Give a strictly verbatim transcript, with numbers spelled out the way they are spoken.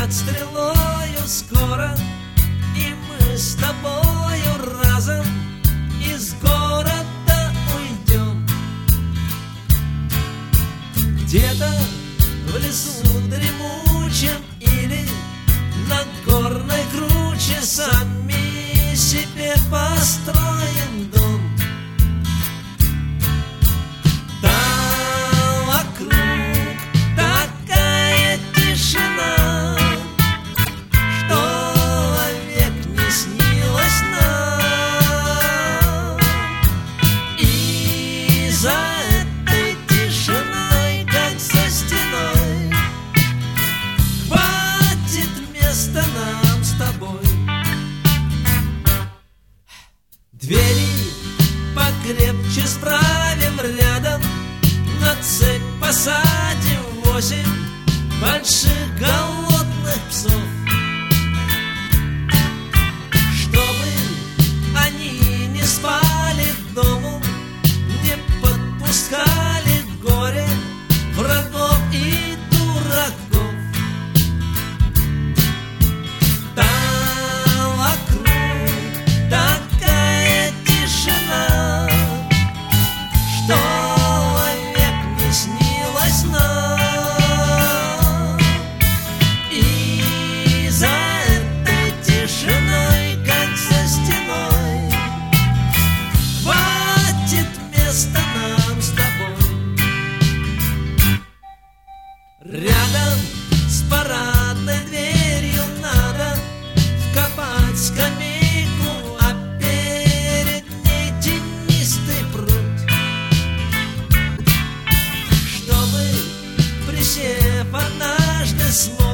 над стрелою скоро, и мы с тобою разом из города уйдем. Где-то в лесу дремучем или на горной круче сами себе построим дом. Там вокруг такая тишина, что вовек не снилась нам. И за этой тишиной, как за стеной, хватит места нам с тобой. Двери покрепче справим рядом, на цепь посадим восемь больших голодных псов, чтобы они не спали дому, не подпускали к горе врагов и дураков. Там вокруг такая тишина, что вовек не снилась нам. И за этой тишиной, как за стеной, хватит места нам с тобой. Рядом с парадной дверью надо вкопать скамейку, а перед ней тенистый пруд, чтобы, присев однажды, смог